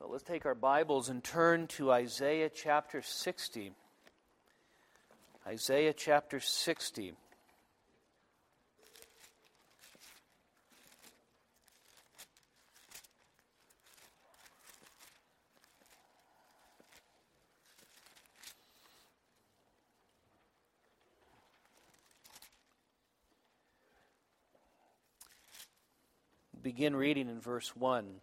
Well, let's take our Bibles and turn to Isaiah chapter 60. Isaiah chapter 60. Begin reading in verse 1.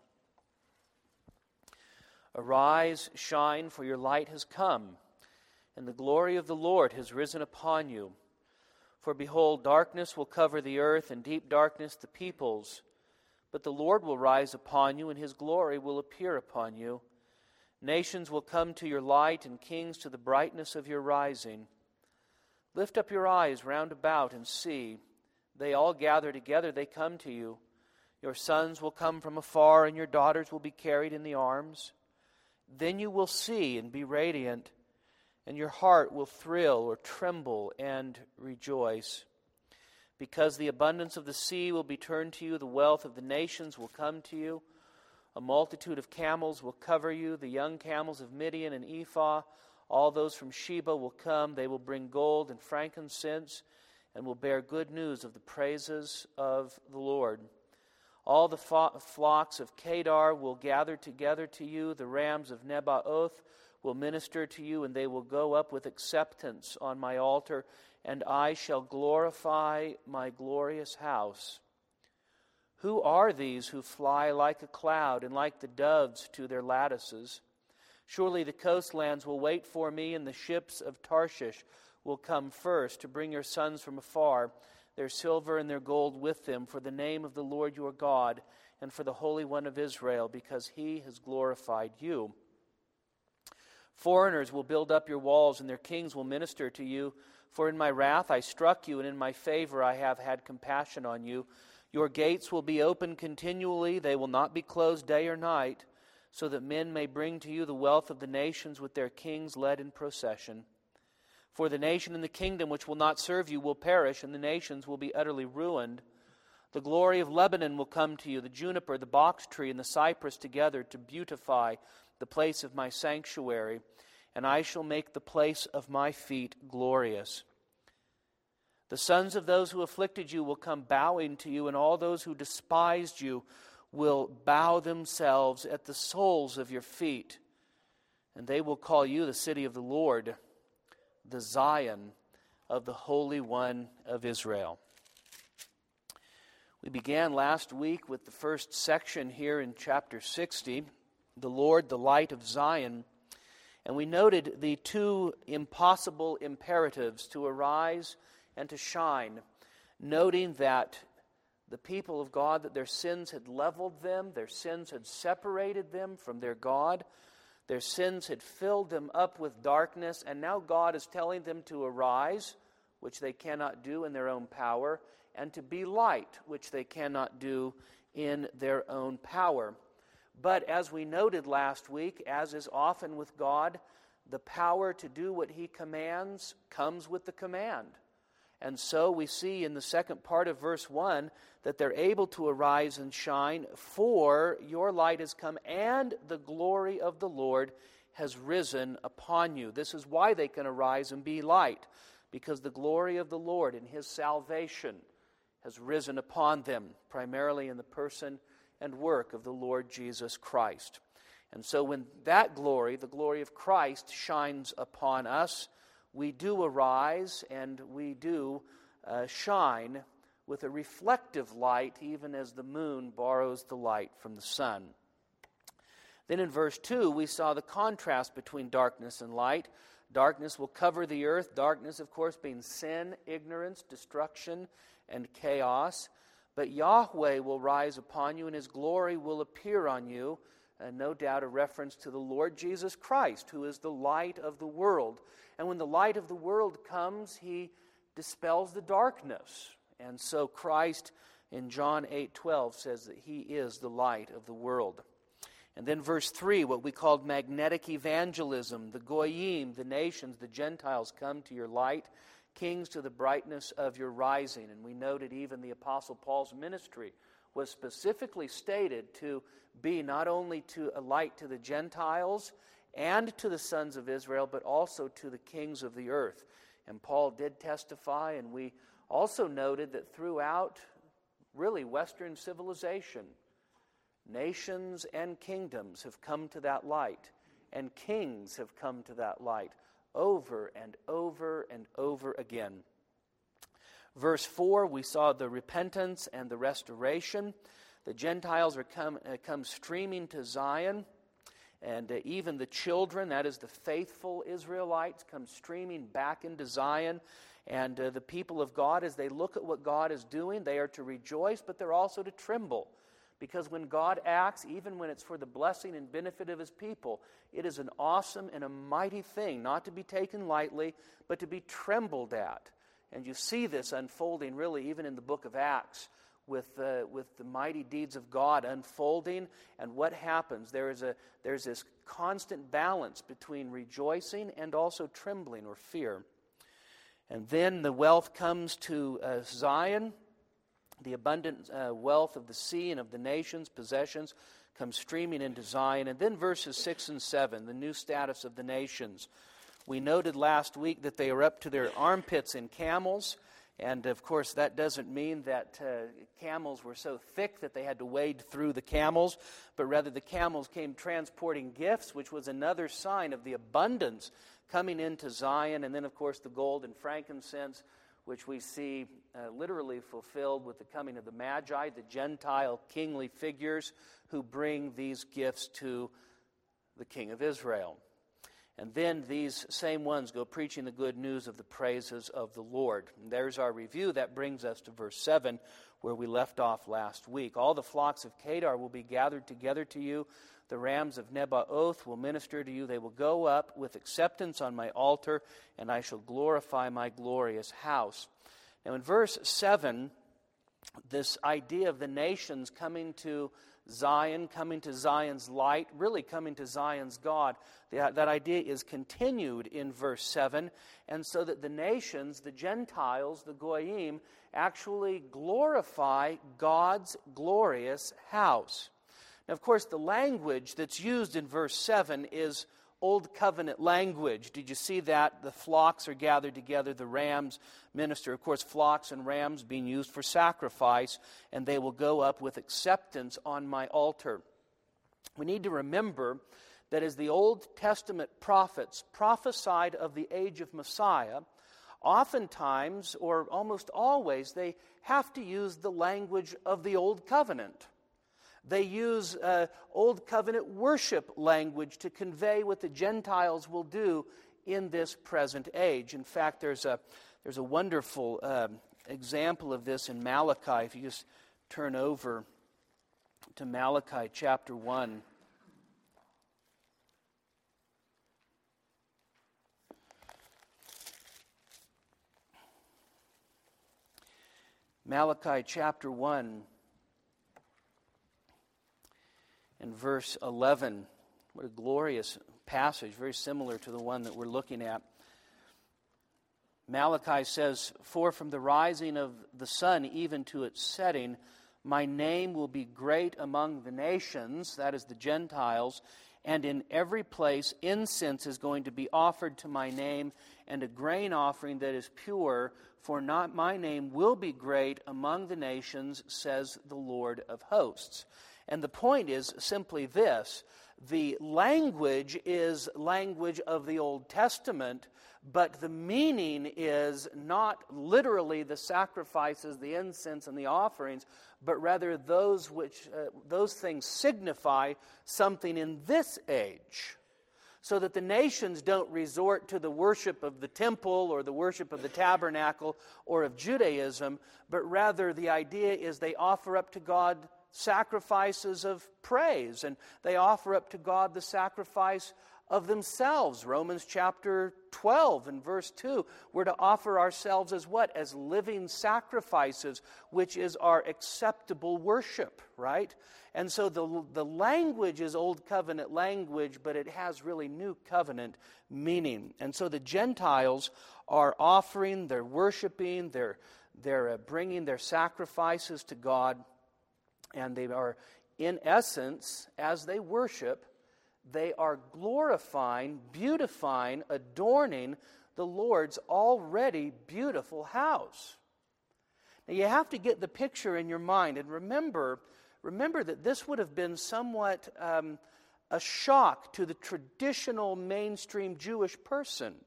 Arise, shine, for your light has come, and the glory of the Lord has risen upon you. For behold, darkness will cover the earth, and deep darkness the peoples. But the Lord will rise upon you, and his glory will appear upon you. Nations will come to your light, and kings to the brightness of your rising. Lift up your eyes round about and see. They all gather together, they come to you. Your sons will come from afar, and your daughters will be carried in the arms. Then you will see and be radiant, and your heart will thrill or tremble and rejoice. Because the abundance of the sea will be turned to you, the wealth of the nations will come to you. A multitude of camels will cover you, the young camels of Midian and Ephah. All those from Sheba will come. They will bring gold and frankincense, and will bear good news of the praises of the Lord. All the flocks of Kedar will gather together to you. The rams of Nebaioth will minister to you, and they will go up with acceptance on my altar, and I shall glorify my glorious house. Who are these who fly like a cloud and like the doves to their lattices? Surely the coastlands will wait for me, and the ships of Tarshish will come first to bring your sons from afar, their silver and their gold with them, for the name of the Lord your God, and for the Holy One of Israel, because he has glorified you. Foreigners will build up your walls, and their kings will minister to you. For in my wrath I struck you, and in my favor I have had compassion on you. Your gates will be open continually, they will not be closed day or night, so that men may bring to you the wealth of the nations with their kings led in procession. For the nation and the kingdom which will not serve you will perish, and the nations will be utterly ruined. The glory of Lebanon will come to you, the juniper, the box tree, and the cypress together to beautify the place of my sanctuary, and I shall make the place of my feet glorious. The sons of those who afflicted you will come bowing to you, and all those who despised you will bow themselves at the soles of your feet, and they will call you the city of the Lord, the Zion of the Holy One of Israel. We began last week with the first section here in chapter 60, the Lord, the light of Zion, and we noted the two impossible imperatives, to arise and to shine, noting that the people of God, that their sins had leveled them, their sins had separated them from their God, their sins had filled them up with darkness, and now God is telling them to arise, which they cannot do in their own power, and to be light, which they cannot do in their own power. But as we noted last week, as is often with God, the power to do what he commands comes with the command. And so we see in the second part of verse 1 that they're able to arise and shine, for your light has come, and the glory of the Lord has risen upon you. This is why they can arise and be light, because the glory of the Lord and his salvation has risen upon them, primarily in the person and work of the Lord Jesus Christ. And so when that glory, the glory of Christ, shines upon us, we do arise and we do shine with a reflective light, even as the moon borrows the light from the sun. Then in verse 2, we saw the contrast between darkness and light. Darkness will cover the earth. Darkness, of course, being sin, ignorance, destruction, and chaos. But Yahweh will rise upon you, and his glory will appear on you. And no doubt a reference to the Lord Jesus Christ, who is the light of the world. And when the light of the world comes, he dispels the darkness. And so Christ in John 8:12 says that he is the light of the world. And then verse 3, what we called magnetic evangelism, the Goyim, the nations, the Gentiles come to your light, kings to the brightness of your rising. And we noted even the Apostle Paul's ministry was specifically stated to be not only to a light to the Gentiles and to the sons of Israel, but also to the kings of the earth. And Paul did testify, and we also noted that throughout really Western civilization, nations and kingdoms have come to that light, and kings have come to that light over and over and over again. Verse 4, we saw the repentance and the restoration. The Gentiles come streaming to Zion, and even the children, that is the faithful Israelites, come streaming back into Zion. And the people of God, as they look at what God is doing, they are to rejoice, but they're also to tremble. Because when God acts, even when it's for the blessing and benefit of His people, it is an awesome and a mighty thing, not to be taken lightly, but to be trembled at. And you see this unfolding really even in the book of Acts with the mighty deeds of God unfolding. And what happens? There's this constant balance between rejoicing and also trembling or fear. And then the wealth comes to Zion. The abundant wealth of the sea and of the nations, possessions, come streaming into Zion. And then verses 6 and 7, the new status of the nations. We noted last week that they are up to their armpits in camels. And, of course, that doesn't mean that camels were so thick that they had to wade through the camels, but rather the camels came transporting gifts, which was another sign of the abundance coming into Zion. And then, of course, the gold and frankincense, which we see literally fulfilled with the coming of the Magi, the Gentile kingly figures who bring these gifts to the King of Israel. And then these same ones go preaching the good news of the praises of the Lord. And there's our review. That brings us to verse 7, where we left off last week. All the flocks of Kedar will be gathered together to you. The rams of Nebaioth will minister to you. They will go up with acceptance on my altar, and I shall glorify my glorious house. Now in verse 7, this idea of the nations coming to Zion, coming to Zion's light, really coming to Zion's God, that idea is continued in verse 7, and so that the nations, the Gentiles, the Goyim, actually glorify God's glorious house. Now, of course, the language that's used in verse 7 is Old Covenant language. Did you see that? The flocks are gathered together, the rams minister. Of course, flocks and rams being used for sacrifice, and they will go up with acceptance on my altar. We need to remember that as the Old Testament prophets prophesied of the age of Messiah, oftentimes, or almost always, they have to use the language of the Old Covenant. They use Old Covenant worship language to convey what the Gentiles will do in this present age. In fact, there's a wonderful example of this in Malachi. If you just turn over to Malachi chapter 1. Malachi chapter 1. In verse 11, what a glorious passage, very similar to the one that we're looking at. Malachi says, "For from the rising of the sun even to its setting, my name will be great among the nations," that is the Gentiles, "and in every place incense is going to be offered to my name, and a grain offering that is pure, for not my name will be great among the nations, says the Lord of hosts." And the point is simply this: the language is language of the Old Testament, but the meaning is not literally the sacrifices, the incense, and the offerings, but rather those things signify something in this age, so that the nations don't resort to the worship of the temple or the worship of the tabernacle or of Judaism, but rather the idea is they offer up to God sacrifices of praise, and they offer up to God the sacrifice of themselves. Romans chapter 12 and verse 2, we're to offer ourselves as what? As living sacrifices, which is our acceptable worship, right? And so the language is Old Covenant language, but it has really New Covenant meaning. And so the Gentiles are offering, they're worshiping, they're bringing their sacrifices to God. And they are, in essence, as they worship, they are glorifying, beautifying, adorning the Lord's already beautiful house. Now you have to get the picture in your mind, and remember that this would have been somewhat a shock to the traditional mainstream Jewish person.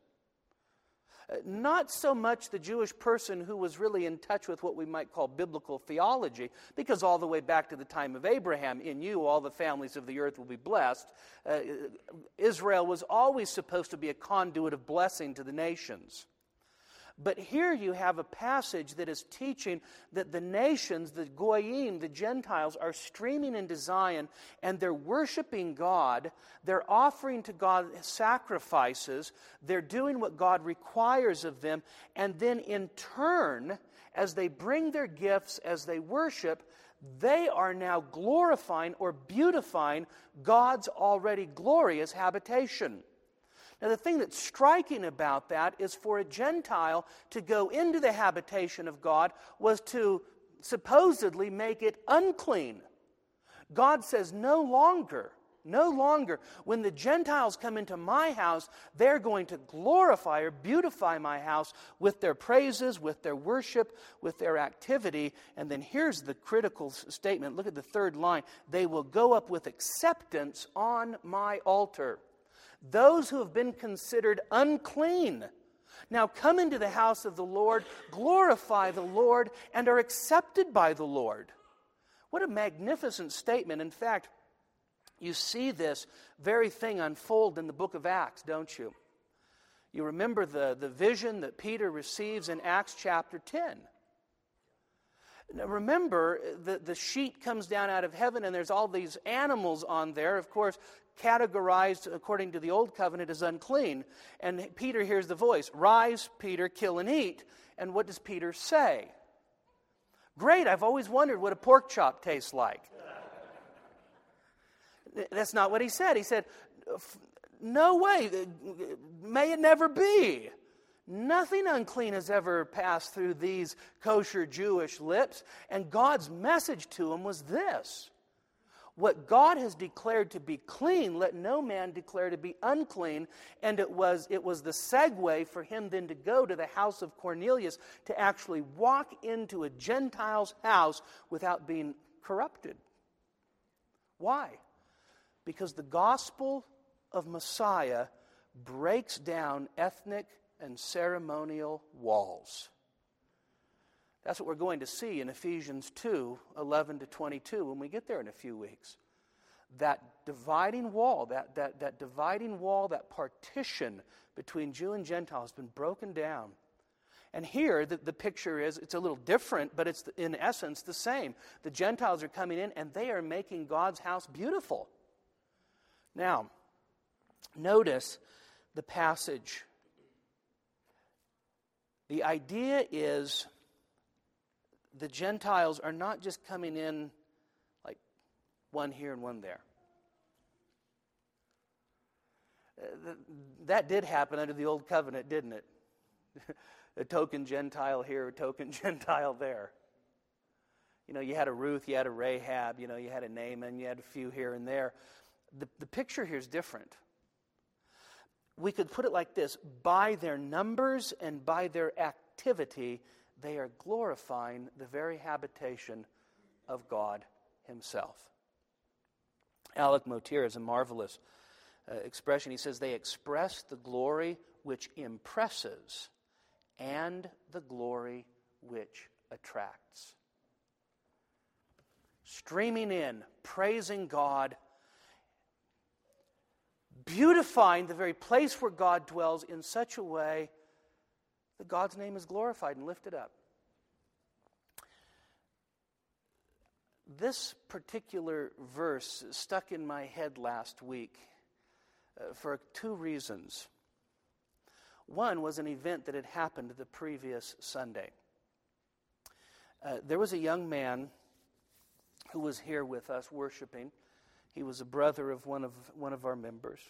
Not so much the Jewish person who was really in touch with what we might call biblical theology, because all the way back to the time of Abraham, in you all the families of the earth will be blessed. Israel was always supposed to be a conduit of blessing to the nations. But here you have a passage that is teaching that the nations, the Goyim, the Gentiles, are streaming into Zion, and they're worshiping God. They're offering to God sacrifices. They're doing what God requires of them. And then in turn, as they bring their gifts, as they worship, they are now glorifying or beautifying God's already glorious habitation. Now, the thing that's striking about that is for a Gentile to go into the habitation of God was to supposedly make it unclean. God says, no longer. When the Gentiles come into my house, they're going to glorify or beautify my house with their praises, with their worship, with their activity. And then here's the critical statement. Look at the third line. They will go up with acceptance on my altar. Those who have been considered unclean now come into the house of the Lord, glorify the Lord, and are accepted by the Lord. What a magnificent statement. In fact, you see this very thing unfold in the book of Acts, don't you? You remember the vision that Peter receives in Acts chapter 10. Now remember, the sheet comes down out of heaven, and there's all these animals on there, of course, categorized according to the Old Covenant as unclean. And Peter hears the voice, "Rise, Peter, kill and eat." And what does Peter say? "Great, I've always wondered what a pork chop tastes like." That's not what he said. He said, "No way, may it never be. Nothing unclean has ever passed through these kosher Jewish lips." And God's message to him was this: what God has declared to be clean, let no man declare to be unclean. And it was the segue for him then to go to the house of Cornelius to actually walk into a Gentile's house without being corrupted. Why? Because the gospel of Messiah breaks down ethnic and ceremonial walls. That's what we're going to see in Ephesians 2:11-22 when we get there in a few weeks. That dividing wall, that dividing wall, that partition between Jew and Gentile has been broken down. And here the picture is, it's a little different, but it's in essence the same. The Gentiles are coming in and they are making God's house beautiful. Now, notice the passage. The idea is the Gentiles are not just coming in like one here and one there. That did happen under the Old Covenant, didn't it? A token Gentile here, a token Gentile there. You know, you had a Ruth, you had a Rahab, you had a Naaman, you had a few here and there. The picture here is different. We could put it like this: by their numbers and by their activity, they are glorifying the very habitation of God himself. Alec Motyer has a marvelous expression. He says, they express the glory which impresses and the glory which attracts. Streaming in, praising God, beautifying the very place where God dwells in such a way that God's name is glorified and lifted up. This particular verse stuck in my head last week for two reasons. One was an event that had happened the previous Sunday. There was a young man who was here with us worshiping. He was a brother of one of our members.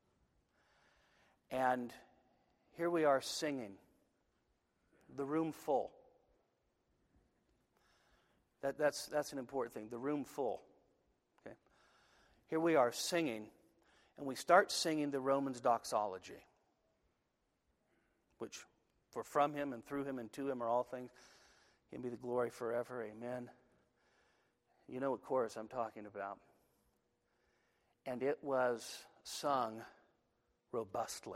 And here we are singing, the room full. That's an important thing. The room full. Okay? Here we are singing, and we start singing the Romans doxology, which, for from him and through him and to him are all things. Him be the glory forever. Amen. You know what chorus I'm talking about. And it was sung robustly.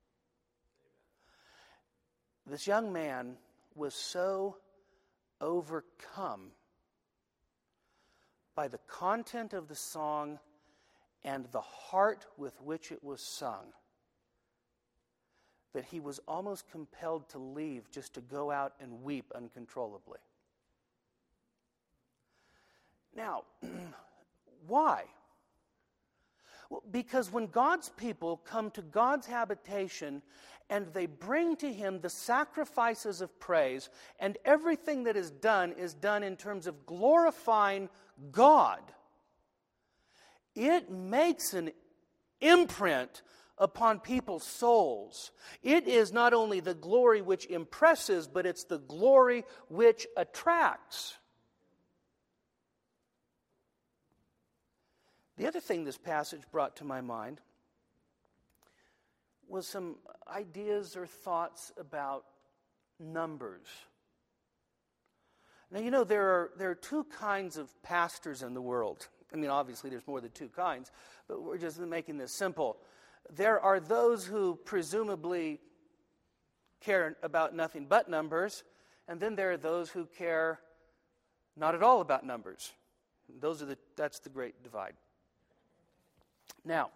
This young man was so overcome by the content of the song and the heart with which it was sung that he was almost compelled to leave just to go out and weep uncontrollably. Now, why? Well, because when God's people come to God's habitation and they bring to Him the sacrifices of praise, and everything that is done in terms of glorifying God, it makes an imprint upon people's souls. It is not only the glory which impresses, but it's the glory which attracts. The other thing this passage brought to my mind was some ideas or thoughts about numbers. Now, you know, there are two kinds of pastors in the world. I mean, obviously there's more than two kinds, but we're just making this simple. There are those who presumably care about nothing but numbers, and then there are those who care not at all about numbers. That's the great divide. Now,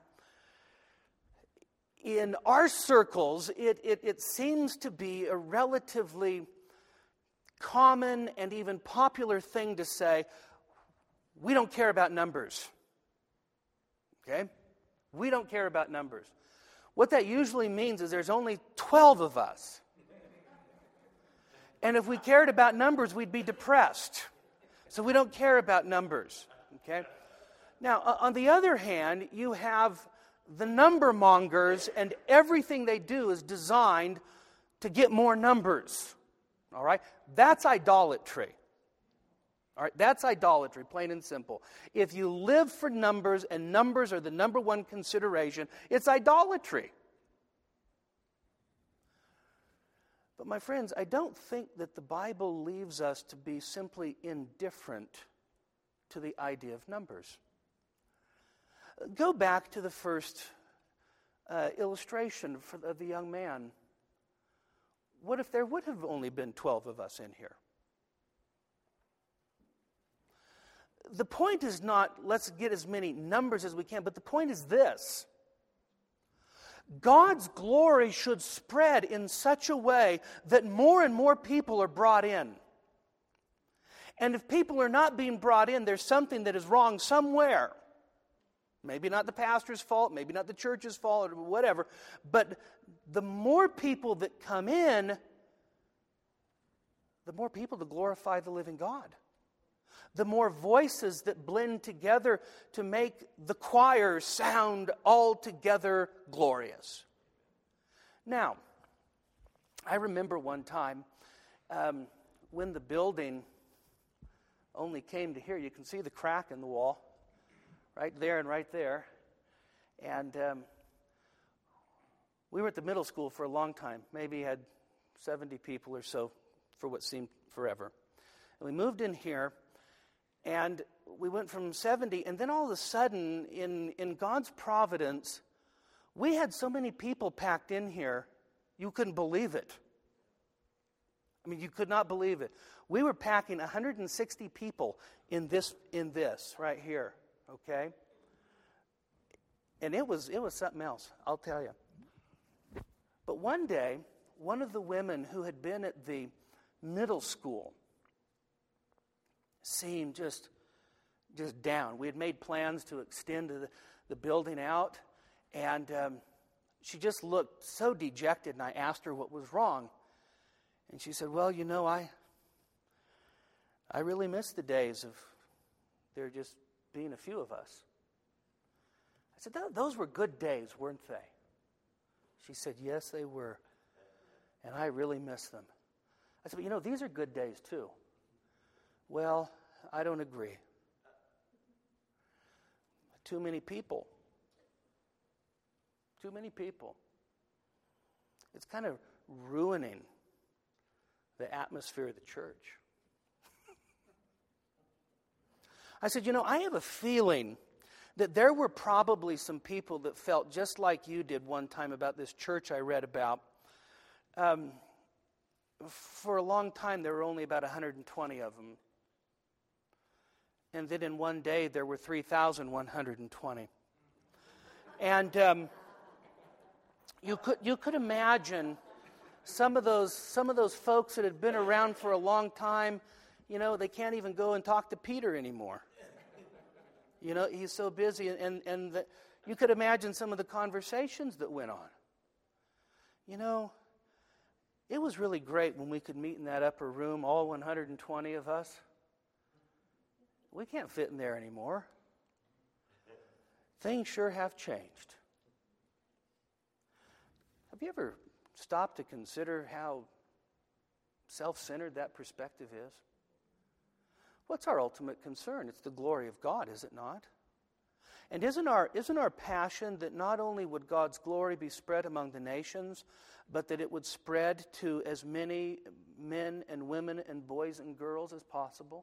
in our circles, it seems to be a relatively common and even popular thing to say, we don't care about numbers. Okay? We don't care about numbers. What that usually means is there's only 12 of us. And if we cared about numbers, we'd be depressed. So we don't care about numbers. Okay? Now, on the other hand, you have the number mongers, and everything they do is designed to get more numbers. All right? That's idolatry. All right? That's idolatry, plain and simple. If you live for numbers, and numbers are the number one consideration, it's idolatry. But my friends, I don't think that the Bible leaves us to be simply indifferent to the idea of numbers. Go back to the first illustration of the young man. What if there would have only been 12 of us in here? The point is not, let's get as many numbers as we can, but the point is this. God's glory should spread in such a way that more and more people are brought in. And if people are not being brought in, there's something that is wrong somewhere. Maybe not the pastor's fault, maybe not the church's fault, or whatever. But the more people that come in, the more people to glorify the living God. The more voices that blend together to make the choir sound altogether glorious. Now, I remember one time when the building only came to here. You can see the crack in the wall. Right there and right there. And we were at the middle school for a long time. Maybe had 70 people or so for what seemed forever. And we moved in here, and we went from 70, and then all of a sudden, in God's providence, we had so many people packed in here, you couldn't believe it. I mean, you could not believe it. We were packing 160 people in this right here. Okay? And it was something else, I'll tell you. But one day, one of the women who had been at the middle school seemed just down. We had made plans to extend the building out, and she just looked so dejected, and I asked her what was wrong. And she said, well, you know, I really miss the days of there just being a few of us. I said, those were good days, weren't they? She said, yes, they were. And I really miss them. I said, but you know, these are good days too. Well, I don't agree. Too many people. Too many people. It's kind of ruining the atmosphere of the church. I said, I have a feeling that there were probably some people that felt just like you did one time about this church I read about. For a long time, there were only about 120 of them. And then in one day, there were 3,120. And you could imagine some of those folks that had been around for a long time. They can't even go and talk to Peter anymore. He's so busy, and you could imagine some of the conversations that went on. It was really great when we could meet in that upper room, all 120 of us. We can't fit in there anymore. Things sure have changed. Have you ever stopped to consider how self-centered that perspective is? What's our ultimate concern? It's the glory of God, is it not? And isn't our passion that not only would God's glory be spread among the nations, but that it would spread to as many men and women and boys and girls as possible?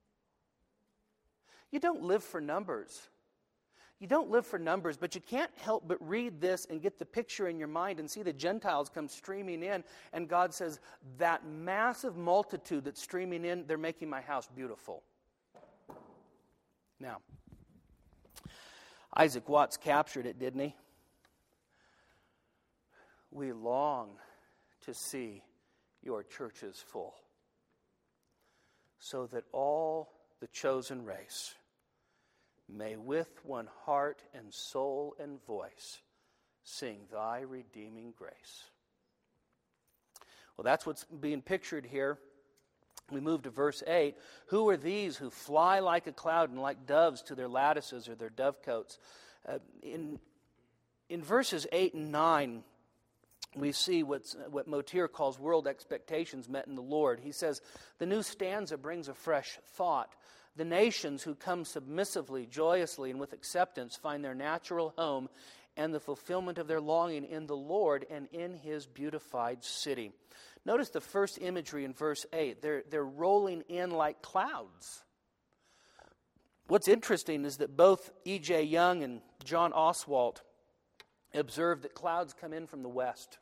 You don't live for numbers. You don't live for numbers, but you can't help but read this and get the picture in your mind and see the Gentiles come streaming in, and God says, that massive multitude that's streaming in, they're making my house beautiful. Now, Isaac Watts captured it, didn't he? We long to see your churches full, so that all the chosen race may with one heart and soul and voice sing thy redeeming grace. Well, that's what's being pictured here. We move to verse 8. Who are these who fly like a cloud and like doves to their lattices or their dovecotes? In verses 8 and 9, we see what Motir calls world expectations met in the Lord. He says, the new stanza brings a fresh thought. The nations who come submissively, joyously, and with acceptance find their natural home and the fulfillment of their longing in the Lord and in His beautified city. Notice the first imagery in verse 8. They're rolling in like clouds. What's interesting is that both E.J. Young and John Oswalt observed that clouds come in from the west.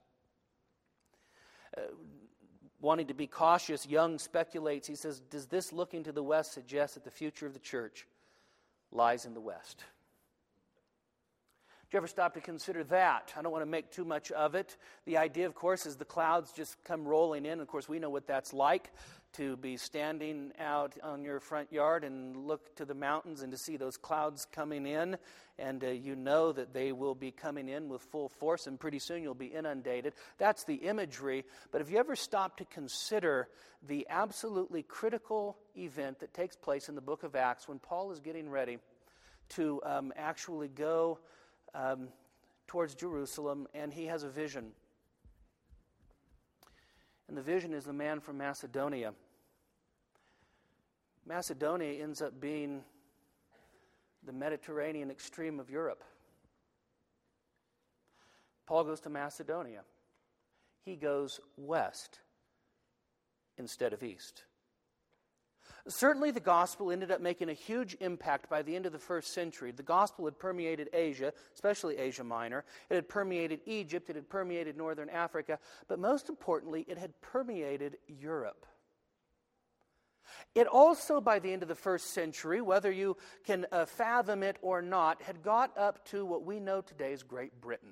Wanting to be cautious, Young speculates. He says, does this looking to the west suggest that the future of the church lies in the west? Did you ever stop to consider that? I don't want to make too much of it. The idea, of course, is the clouds just come rolling in. Of course, we know what that's like, to be standing out on your front yard and look to the mountains and to see those clouds coming in. And you know that they will be coming in with full force, and pretty soon you'll be inundated. That's the imagery. But have you ever stopped to consider the absolutely critical event that takes place in the book of Acts when Paul is getting ready to actually go towards Jerusalem, and he has a vision? And the vision is the man from Macedonia. Macedonia ends up being the Mediterranean extreme of Europe. Paul goes to Macedonia. He goes west instead of east. Certainly the gospel ended up making a huge impact by the end of the first century. The gospel had permeated Asia, especially Asia Minor. It had permeated Egypt. It had permeated northern Africa. But most importantly, it had permeated Europe. It also, by the end of the first century, whether you can fathom it or not, had got up to what we know today as Great Britain.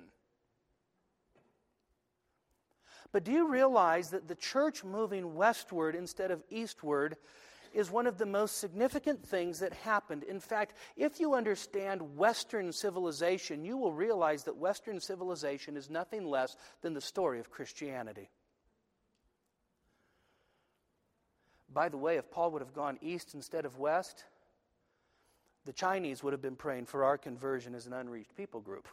But do you realize that the church moving westward instead of eastward is one of the most significant things that happened? In fact, if you understand Western civilization, you will realize that Western civilization is nothing less than the story of Christianity. By the way, if Paul would have gone east instead of west, the Chinese would have been praying for our conversion as an unreached people group.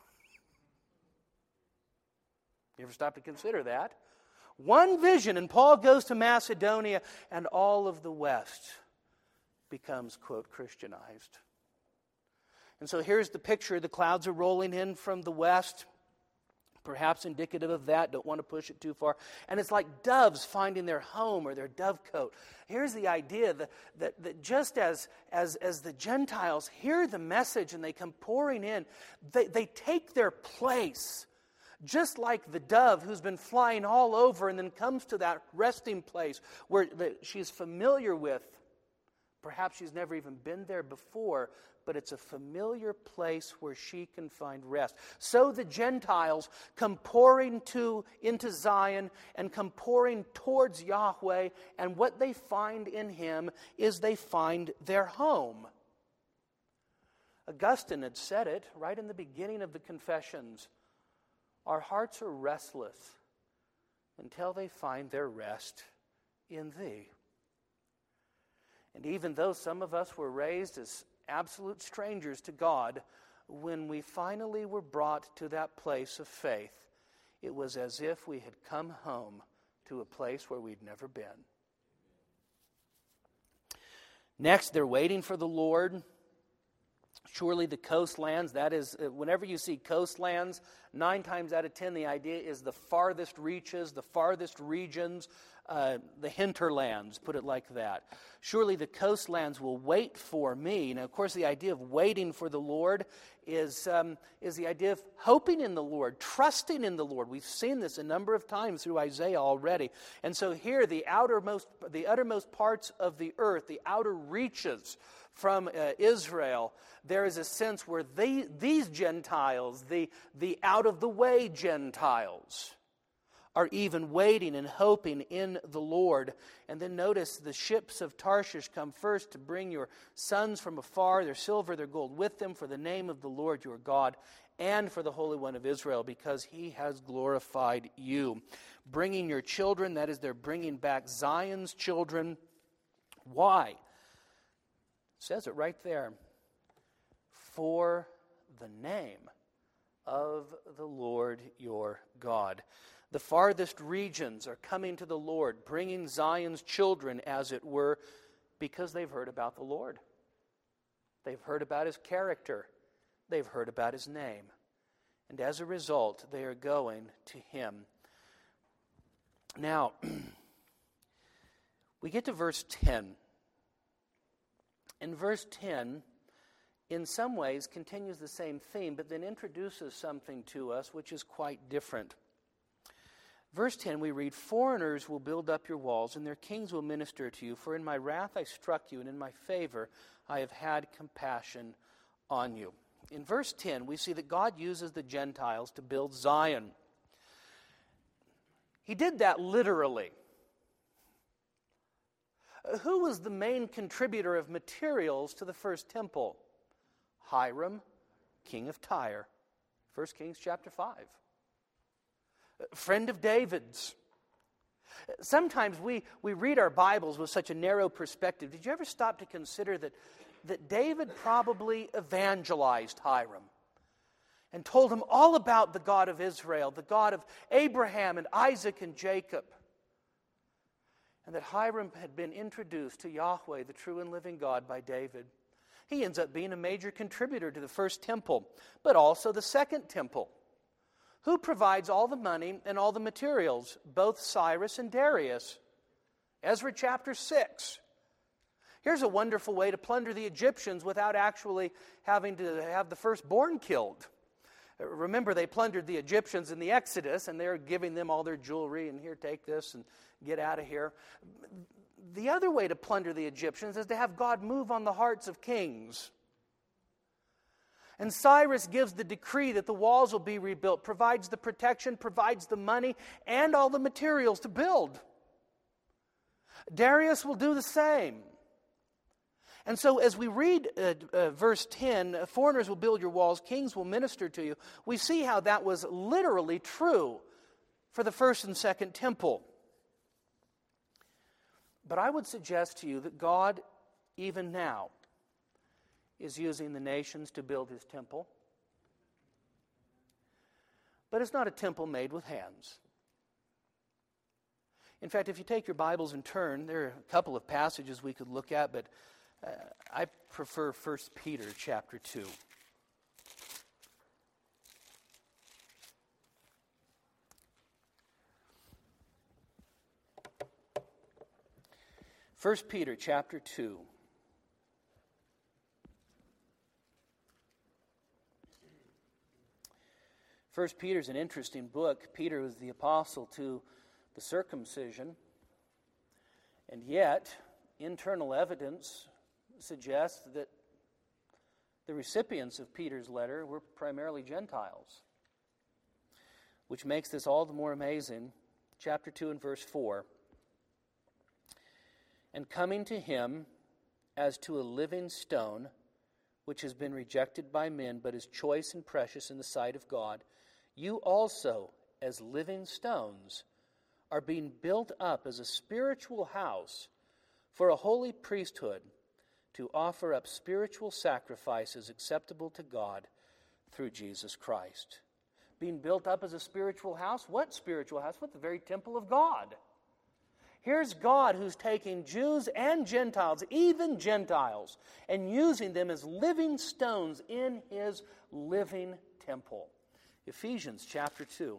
You ever stop to consider that? One vision, and Paul goes to Macedonia, and all of the West becomes, quote, Christianized. And so here's the picture. The clouds are rolling in from the west, perhaps indicative of that. Don't want to push it too far. And it's like doves finding their home or their dovecote. Here's the idea that just as the Gentiles hear the message and they come pouring in, they take their place. Just like the dove who's been flying all over and then comes to that resting place where she's familiar with. Perhaps she's never even been there before, but it's a familiar place where she can find rest. So the Gentiles come pouring into Zion and come pouring towards Yahweh, and what they find in Him is they find their home. Augustine had said it right in the beginning of the Confessions. Our hearts are restless until they find their rest in Thee. And even though some of us were raised as absolute strangers to God, when we finally were brought to that place of faith, it was as if we had come home to a place where we'd never been. Next, they're waiting for the Lord. Surely the coastlands, that is, whenever you see coastlands, 9 times out of 10, the idea is the farthest reaches, the farthest regions, the hinterlands, put it like that. Surely the coastlands will wait for me. Now, of course, the idea of waiting for the Lord is the idea of hoping in the Lord, trusting in the Lord. We've seen this a number of times through Isaiah already. And so here, the uttermost parts of the earth, the outer reaches from Israel, there is a sense where these Gentiles, the out-of-the-way Gentiles, are even waiting and hoping in the Lord. And then notice the ships of Tarshish come first to bring your sons from afar, their silver, their gold with them, for the name of the Lord your God, and for the Holy One of Israel, because He has glorified you. Bringing your children, that is, they're bringing back Zion's children. Why? It says it right there. For the name of the Lord your God. The farthest regions are coming to the Lord, bringing Zion's children, as it were, because they've heard about the Lord. They've heard about His character. They've heard about His name. And as a result, they are going to Him. Now, we get to verse 10. And verse 10, in some ways, continues the same theme, but then introduces something to us which is quite different. Verse 10, we read, "Foreigners will build up your walls, and their kings will minister to you. For in my wrath I struck you, and in my favor I have had compassion on you." In verse 10, we see that God uses the Gentiles to build Zion. He did that literally. Who was the main contributor of materials to the first temple? Hiram, king of Tyre. 1 Kings chapter 5. Friend of David's. Sometimes we read our Bibles with such a narrow perspective. Did you ever stop to consider that David probably evangelized Hiram and told him all about the God of Israel, the God of Abraham and Isaac and Jacob, and that Hiram had been introduced to Yahweh, the true and living God, by David? He ends up being a major contributor to the first temple, but also the second temple. Who provides all the money and all the materials? Both Cyrus and Darius. Ezra chapter 6. Here's a wonderful way to plunder the Egyptians without actually having to have the firstborn killed. Remember, they plundered the Egyptians in the Exodus, and they're giving them all their jewelry, and here, take this, and get out of here. The other way to plunder the Egyptians is to have God move on the hearts of kings. And Cyrus gives the decree that the walls will be rebuilt, provides the protection, provides the money, and all the materials to build. Darius will do the same. And so as we read verse 10, foreigners will build your walls, kings will minister to you, we see how that was literally true for the first and second temple. But I would suggest to you that God, even now, is using the nations to build His temple. But it's not a temple made with hands. In fact, if you take your Bibles and turn, there are a couple of passages we could look at, but I prefer 1 Peter chapter 2. 1 Peter chapter 2. First Peter is an interesting book. Peter was the apostle to the circumcision, and yet internal evidence suggests that the recipients of Peter's letter were primarily Gentiles, which makes this all the more amazing. Chapter 2 and verse 4. And coming to him as to a living stone, which has been rejected by men, but is choice and precious in the sight of God, you also, as living stones, are being built up as a spiritual house for a holy priesthood to offer up spiritual sacrifices acceptable to God through Jesus Christ. Being built up as a spiritual house? What spiritual house? What, the very temple of God. Here's God who's taking Jews and Gentiles, even Gentiles, and using them as living stones in his living temple. Ephesians chapter 2.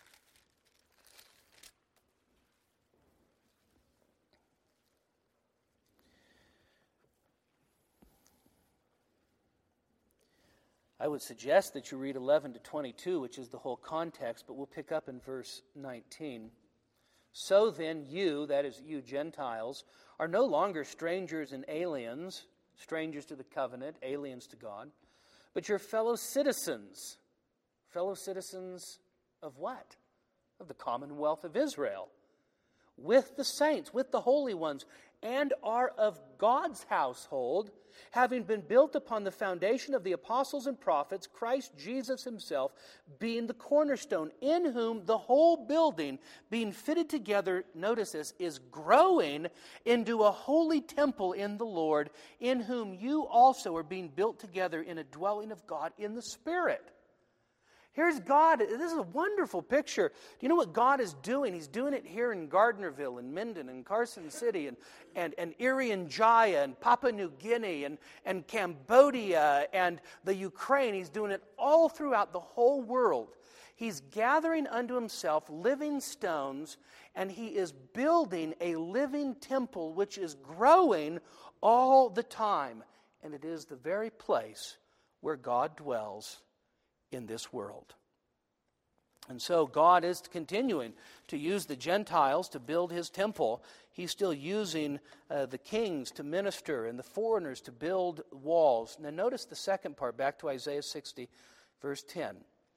I would suggest that you read 11 to 22, which is the whole context, but we'll pick up in verse 19. So then you, that is you Gentiles, are no longer strangers and aliens, strangers to the covenant, aliens to God, but you're fellow citizens. Fellow citizens of what? Of the commonwealth of Israel, with the saints, with the holy ones, and are of God's household, having been built upon the foundation of the apostles and prophets, Christ Jesus himself being the cornerstone, in whom the whole building, being fitted together, notice this, is growing into a holy temple in the Lord, in whom you also are being built together in a dwelling of God in the Spirit. Here's God. This is a wonderful picture. Do you know what God is doing? He's doing it here in Gardnerville and Minden and Carson City and Irian Jaya and Papua New Guinea and Cambodia and the Ukraine. He's doing it all throughout the whole world. He's gathering unto himself living stones, and he is building a living temple which is growing all the time. And it is the very place where God dwells in this world. And so God is continuing to use the Gentiles to build his temple. He's still using the kings to minister and the foreigners to build walls. Now notice the second part, back to Isaiah 60, verse 10.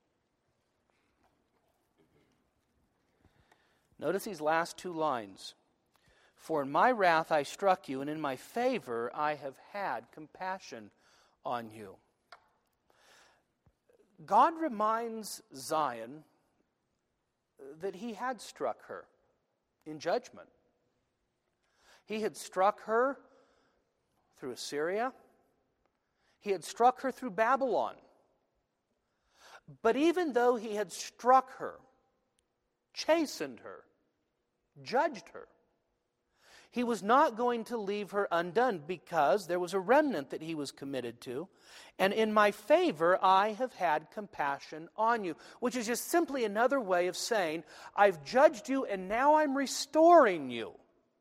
Notice these last two lines. For in my wrath I struck you, and in my favor I have had compassion on you. God reminds Zion that he had struck her in judgment. He had struck her through Assyria. He had struck her through Babylon. But even though he had struck her, chastened her, judged her, he was not going to leave her undone, because there was a remnant that he was committed to. And in my favor, I have had compassion on you, which is just simply another way of saying, I've judged you and now I'm restoring you.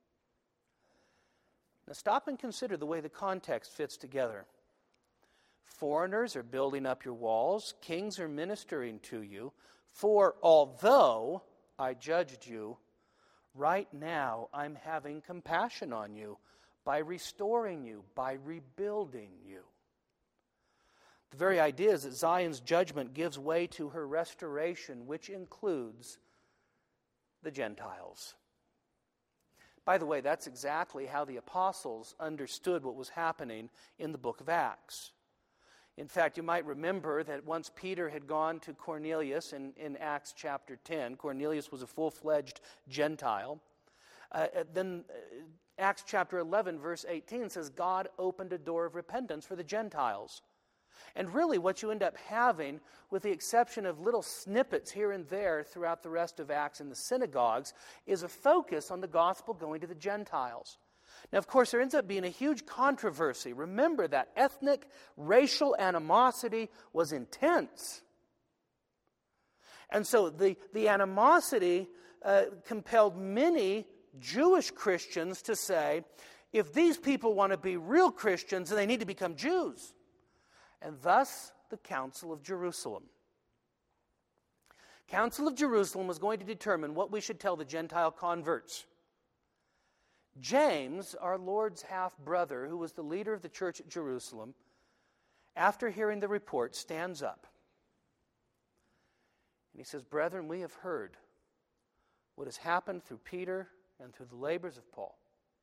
Now stop and consider the way the context fits together. Foreigners are building up your walls. Kings are ministering to you. For although I judged you, right now, I'm having compassion on you by restoring you, by rebuilding you. The very idea is that Zion's judgment gives way to her restoration, which includes the Gentiles. By the way, that's exactly how the apostles understood what was happening in the book of Acts. In fact, you might remember that once Peter had gone to Cornelius in Acts chapter 10, Cornelius was a full-fledged Gentile. Then Acts chapter 11, verse 18 says, God opened a door of repentance for the Gentiles. And really what you end up having, with the exception of little snippets here and there throughout the rest of Acts in the synagogues, is a focus on the gospel going to the Gentiles. Now, of course, there ends up being a huge controversy. Remember that ethnic, racial animosity was intense. And so the animosity compelled many Jewish Christians to say, if these people want to be real Christians, then they need to become Jews. And thus, the Council of Jerusalem. Council of Jerusalem was going to determine what we should tell the Gentile converts. James, our Lord's half-brother, who was the leader of the church at Jerusalem, after hearing the report, stands up. And he says, "Brethren, we have heard what has happened through Peter and through the labors of Paul."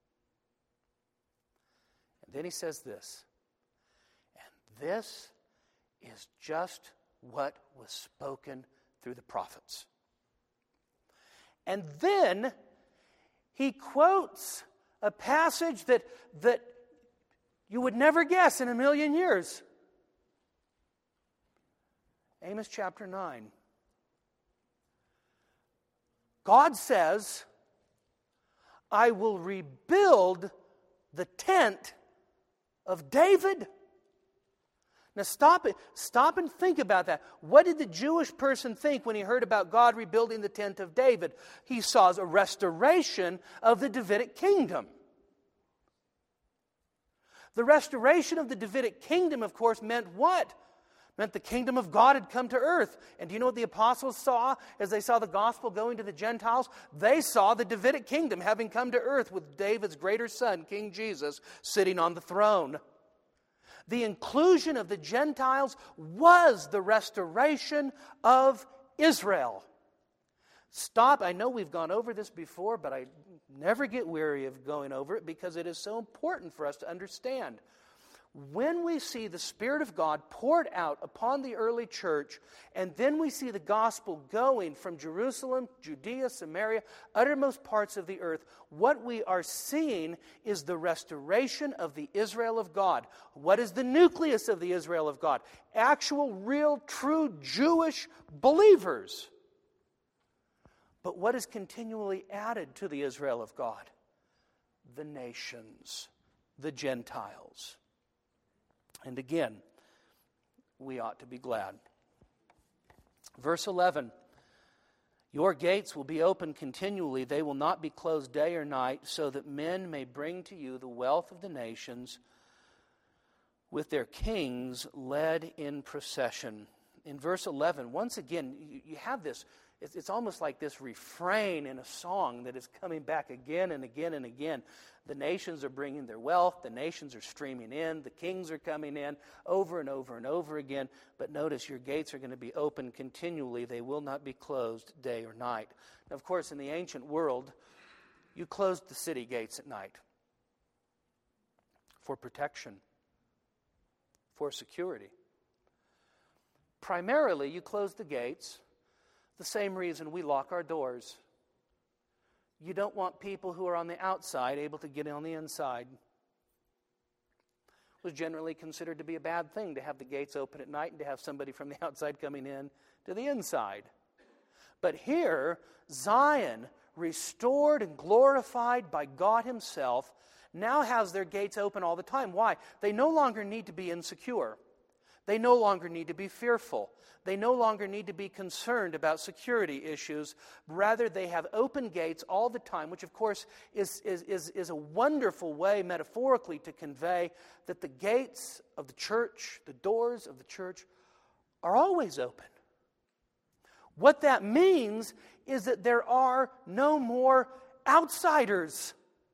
And then he says this, "And this is just what was spoken through the prophets." And then he quotes a passage that you would never guess in a million years. Amos chapter 9. God says, "I will rebuild the tent of David." Now stop and think about that. What did the Jewish person think when he heard about God rebuilding the tent of David? He saw a restoration of the Davidic kingdom. The restoration of the Davidic kingdom, of course, meant what? Meant the kingdom of God had come to earth. And do you know what the apostles saw as they saw the gospel going to the Gentiles? They saw the Davidic kingdom having come to earth with David's greater son, King Jesus, sitting on the throne. The inclusion of the Gentiles was the restoration of Israel. Stop. I know we've gone over this before, but I never get weary of going over it because it is so important for us to understand. When we see the Spirit of God poured out upon the early church, and then we see the gospel going from Jerusalem, Judea, Samaria, uttermost parts of the earth, what we are seeing is the restoration of the Israel of God. What is the nucleus of the Israel of God? Actual, real, true Jewish believers. But what is continually added to the Israel of God? The nations, the Gentiles. And again, we ought to be glad. Verse 11, "Your gates will be open continually. They will not be closed day or night, so that men may bring to you the wealth of the nations with their kings led in procession." In verse 11, once again, you have this. It's almost like this refrain in a song that is coming back again and again and again. The nations are bringing their wealth. The nations are streaming in. The kings are coming in over and over and over again. But notice, your gates are going to be open continually. They will not be closed day or night. Now, of course, in the ancient world, you closed the city gates at night for protection, for security. Primarily, you closed the gates the same reason we lock our doors. You don't want people who are on the outside able to get on the inside. It was generally considered to be a bad thing to have the gates open at night and to have somebody from the outside coming in to the inside. But here, Zion, restored and glorified by God Himself, now has their gates open all the time. Why? They no longer need to be insecure. They no longer need to be fearful. They no longer need to be concerned about security issues. Rather, they have open gates all the time, which of course is a wonderful way metaphorically to convey that the gates of the church, the doors of the church, are always open. What that means is that there are no more outsiders.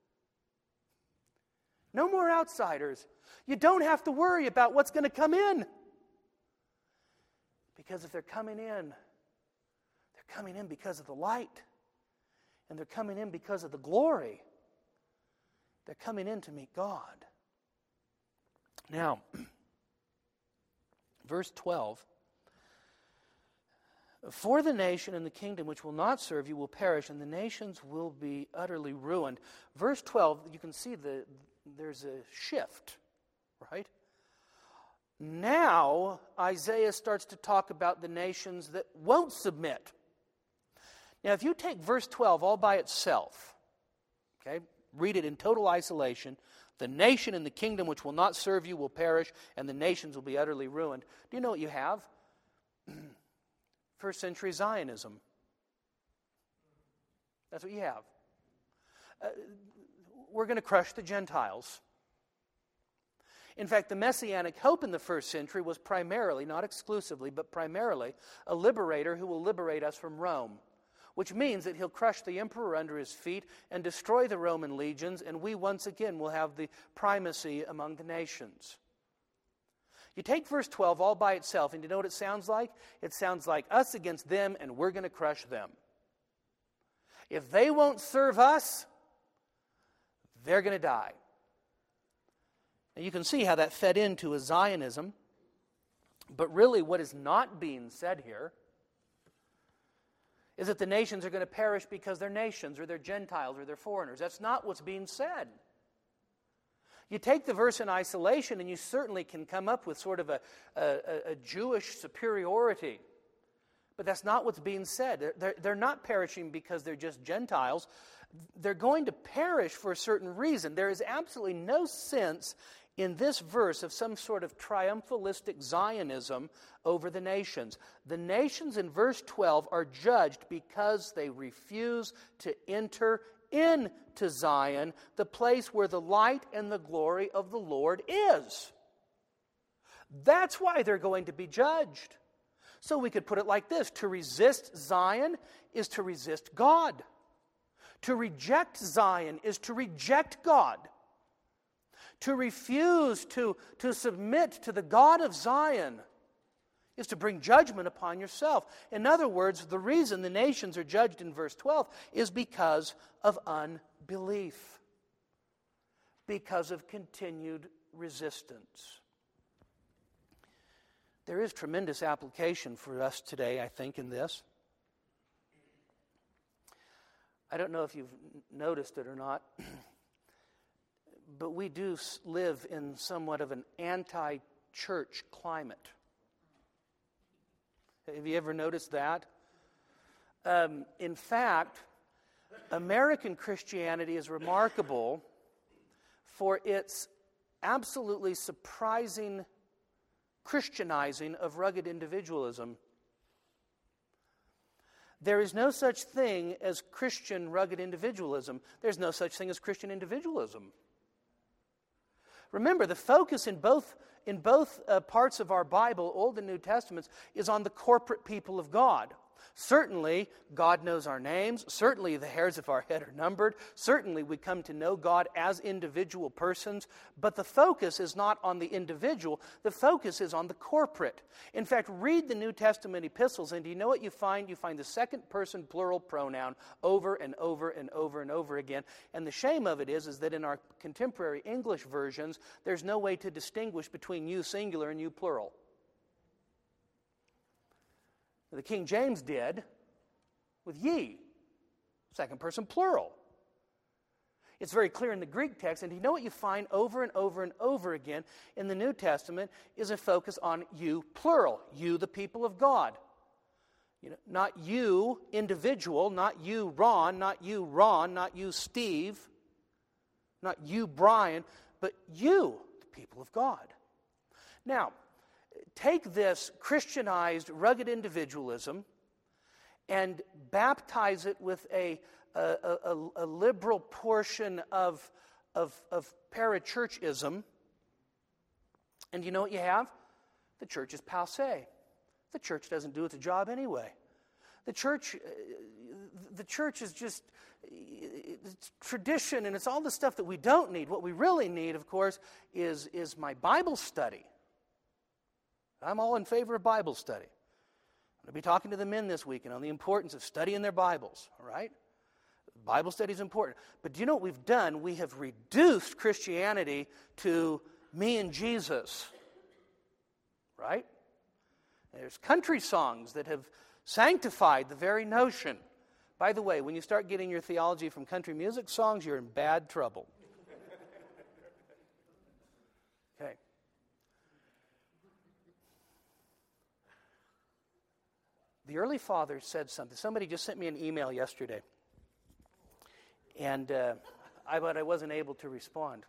No more outsiders. You don't have to worry about what's going to come in. Because if they're coming in because of the light. And they're coming in because of the glory. They're coming in to meet God. Now, verse 12. "For the nation and the kingdom which will not serve you will perish, and the nations will be utterly ruined." Verse 12, you can see there's a shift, right? Now, Isaiah starts to talk about the nations that won't submit. Now, if you take verse 12 all by itself, okay, read it in total isolation. The nation and the kingdom which will not serve you will perish, and the nations will be utterly ruined. Do you know what you have? First century Zionism. That's what you have. We're going to crush the Gentiles. In fact, the Messianic hope in the first century was primarily, not exclusively, but primarily, a liberator who will liberate us from Rome, which means that he'll crush the emperor under his feet and destroy the Roman legions, and we once again will have the primacy among the nations. You take verse 12 all by itself, and you know what it sounds like? It sounds like us against them, and we're going to crush them. If they won't serve us, they're going to die. And you can see how that fed into a Zionism. But really what is not being said here is that the nations are going to perish because they're nations or they're Gentiles or they're foreigners. That's not what's being said. You take the verse in isolation and you certainly can come up with sort of a Jewish superiority. But that's not what's being said. They're not perishing because they're just Gentiles. They're going to perish for a certain reason. There is absolutely no sense in this verse of some sort of triumphalistic Zionism over the nations. The nations in verse 12 are judged because they refuse to enter into Zion, the place where the light and the glory of the Lord is. That's why they're going to be judged. So we could put it like this: to resist Zion is to resist God. To reject Zion is to reject God. To refuse to submit to the God of Zion is to bring judgment upon yourself. In other words, the reason the nations are judged in verse 12 is because of unbelief, because of continued resistance. There is tremendous application for us today, I think, in this. I don't know if you've noticed it or not, but we do live in somewhat of an anti-church climate. Have you ever noticed that? In fact, American Christianity is remarkable for its absolutely surprising Christianizing of rugged individualism. There is no such thing as Christian rugged individualism. There's no such thing as Christian individualism. Remember, the focus in both parts of our Bible, Old and New Testaments, is on the corporate people of God. Certainly, God knows our names. Certainly, the hairs of our head are numbered. Certainly, we come to know God as individual persons. But the focus is not on the individual. The focus is on the corporate. In fact, read the New Testament epistles, and do you know what you find? You find the second person plural pronoun over and over and over and over again. And the shame of it is that in our contemporary English versions, there's no way to distinguish between you singular and you plural. The King James did with ye, second person plural. It's very clear in the Greek text, and you know what you find over and over and over again in the New Testament is a focus on you plural, you the people of God. You know, not you individual, not you Ron, not you Steve, not you Brian, but you the people of God. Now, take this Christianized, rugged individualism and baptize it with a liberal portion of parachurchism, and you know what you have? The church is passé. The church doesn't do its job anyway. The church is just it's tradition, and it's all the stuff that we don't need. What we really need, of course, is my Bible study. I'm all in favor of Bible study. I'm going to be talking to the men this weekend on the importance of studying their Bibles, all right? Bible study is important. But do you know what we've done? We have reduced Christianity to me and Jesus, right? There's country songs that have sanctified the very notion. By the way, when you start getting your theology from country music songs, you're in bad trouble. Okay. The early fathers said something. Somebody just sent me an email yesterday. And but I wasn't able to respond.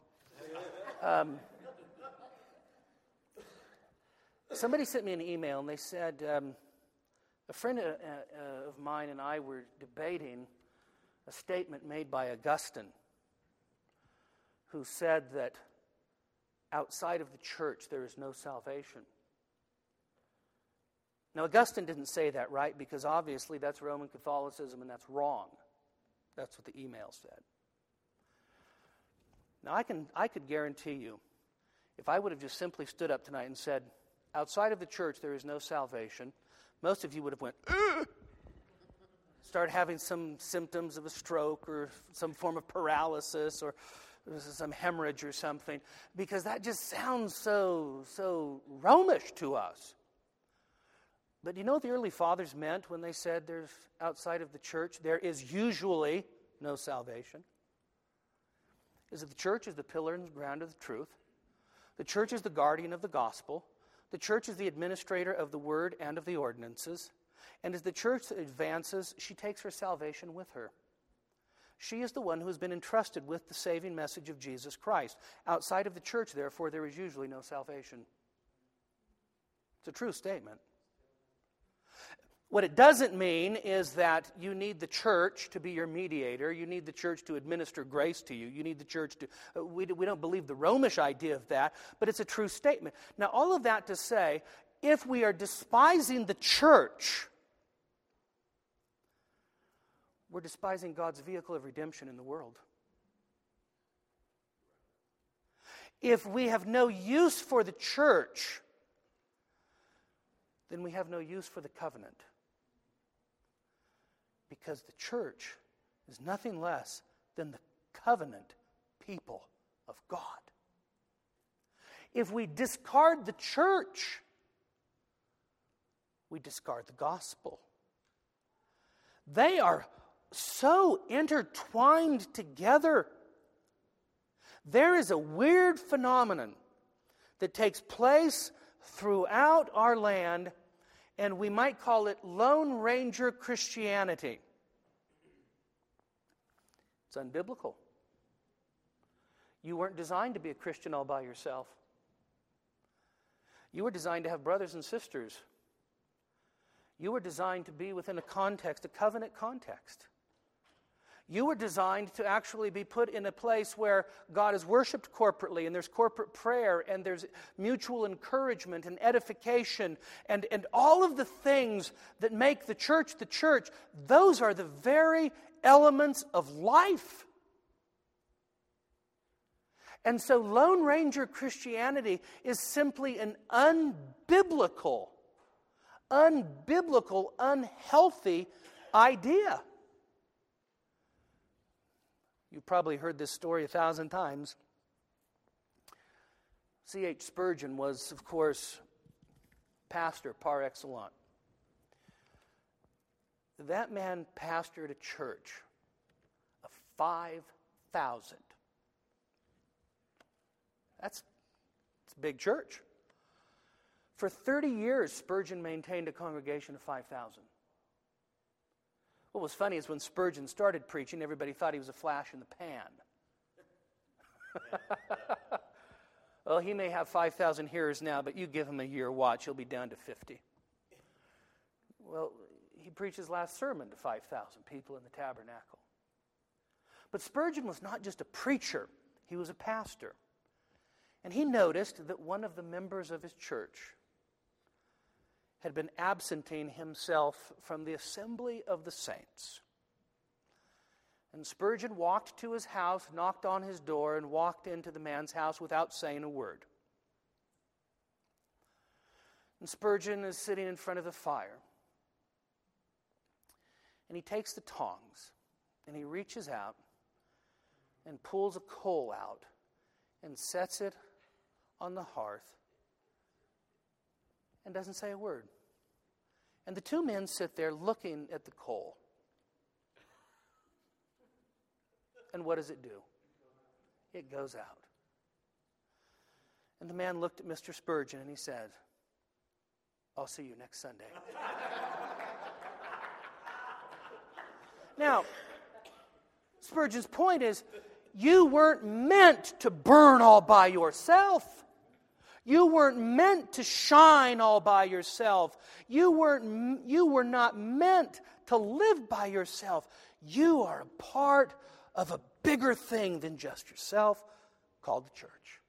Somebody sent me an email, and they said, a friend of mine and I were debating a statement made by Augustine, who said that outside of the church there is no salvation. Now, Augustine didn't say that, right? Because obviously that's Roman Catholicism, and that's wrong. That's what the email said. Now, I could guarantee you, if I would have just simply stood up tonight and said, outside of the church there is no salvation, most of you would have went, ugh! Start having some symptoms of a stroke or some form of paralysis or some hemorrhage or something, because that just sounds so Romish to us. But you know what the early fathers meant when they said there's outside of the church there is usually no salvation? Is that the church is the pillar and ground of the truth. The church is the guardian of the gospel. The church is the administrator of the word and of the ordinances. And as the church advances, she takes her salvation with her. She is the one who has been entrusted with the saving message of Jesus Christ. Outside of the church, therefore, there is usually no salvation. It's a true statement. What it doesn't mean is that you need the church to be your mediator. You need the church to administer grace to you. You need the church to... We don't believe the Romish idea of that, but it's a true statement. Now, all of that to say, if we are despising the church, we're despising God's vehicle of redemption in the world. If we have no use for the church, then we have no use for the covenant. Because the church is nothing less than the covenant people of God. If we discard the church, we discard the gospel. They are so intertwined together. There is a weird phenomenon that takes place throughout our land, and we might call it Lone Ranger Christianity. It's unbiblical. You weren't designed to be a Christian all by yourself. You were designed to have brothers and sisters. You were designed to be within a context, a covenant context. You were designed to actually be put in a place where God is worshiped corporately, and there's corporate prayer, and there's mutual encouragement and edification, and all of the things that make the church, those are the very elements of life. And so Lone Ranger Christianity is simply an unbiblical, unhealthy idea. You've probably heard this story 1,000 times. C.H. Spurgeon was, of course, pastor par excellence. That man pastored a church of 5,000. It's a big church. For 30 years, Spurgeon maintained a congregation of 5,000. What was funny is when Spurgeon started preaching, everybody thought he was a flash in the pan. Well, he may have 5,000 hearers now, but you give him a year, watch, he'll be down to 50. Well, he preached his last sermon to 5,000 people in the tabernacle. But Spurgeon was not just a preacher, he was a pastor. And he noticed that one of the members of his church had been absenting himself from the assembly of the saints. And Spurgeon walked to his house, knocked on his door, and walked into the man's house without saying a word. And Spurgeon is sitting in front of the fire. And he takes the tongs, and he reaches out and pulls a coal out and sets it on the hearth and doesn't say a word. And the two men sit there looking at the coal. And what does it do? It goes out. And the man looked at Mr. Spurgeon and he said, "I'll see you next Sunday." Now, Spurgeon's point is, you weren't meant to burn all by yourself. You weren't meant to shine all by yourself. You were not meant to live by yourself. You are a part of a bigger thing than just yourself, called the church.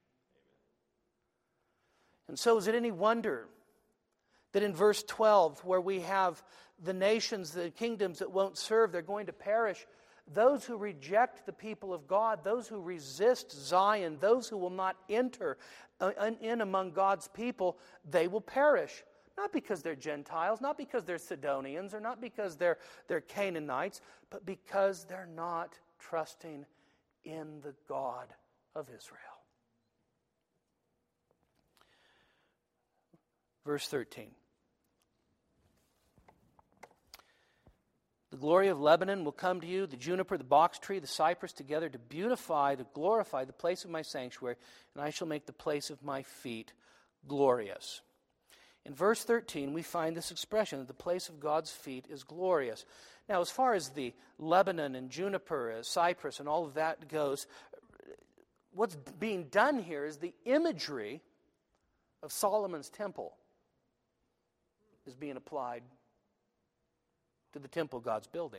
And so is it any wonder that in verse 12, where we have the nations, the kingdoms that won't serve, they're going to perish. Those who reject the people of God, those who resist Zion, those who will not enter in among God's people, they will perish. Not because they're Gentiles, not because they're Sidonians, or not because they're Canaanites, but because they're not trusting in the God of Israel. Verse 13. The glory of Lebanon will come to you, the juniper, the box tree, the cypress together to beautify, to glorify the place of my sanctuary, and I shall make the place of my feet glorious. In verse 13, we find this expression that the place of God's feet is glorious. Now, as far as the Lebanon and juniper, cypress, and all of that goes, what's being done here is the imagery of Solomon's temple is being applied to the temple God's building.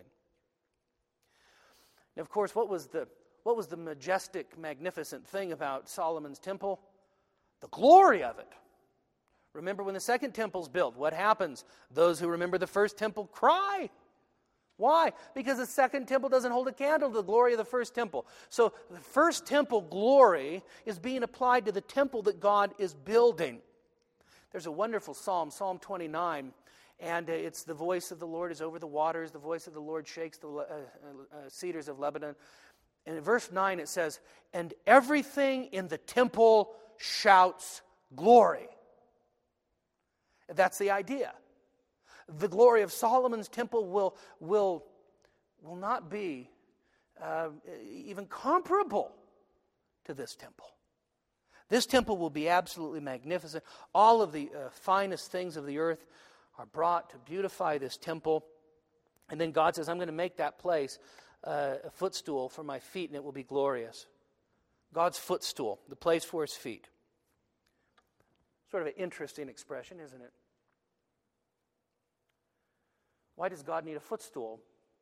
Now, of course, what was the majestic, magnificent thing about Solomon's temple? The glory of it. Remember when the second temple's built, what happens? Those who remember the first temple cry. Why? Because the second temple doesn't hold a candle to the glory of the first temple. So the first temple glory is being applied to the temple that God is building. There's a wonderful psalm, Psalm 29, and it's the voice of the Lord is over the waters, the voice of the Lord shakes the cedars of Lebanon. And in verse 9 it says, and everything in the temple shouts glory. That's the idea. The glory of Solomon's temple will not be even comparable to this temple. This temple will be absolutely magnificent. All of the finest things of the earth are brought to beautify this temple. And then God says, I'm going to make that place a footstool for my feet, and it will be glorious. God's footstool, the place for his feet. Sort of an interesting expression, isn't it? Why does God need a footstool?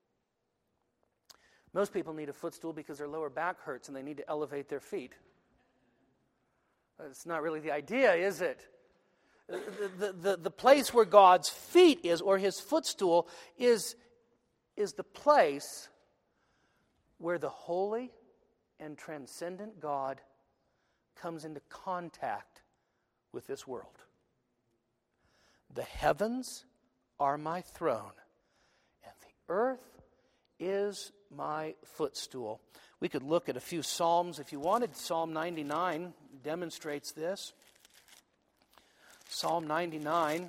Most people need a footstool because their lower back hurts and they need to elevate their feet. That's not really the idea, is it? The place where God's feet is, or his footstool, is the place where the holy and transcendent God comes into contact with this world. The heavens are my throne, and the earth is my footstool. We could look at a few Psalms if you wanted. Psalm 99 demonstrates this. Psalm 99.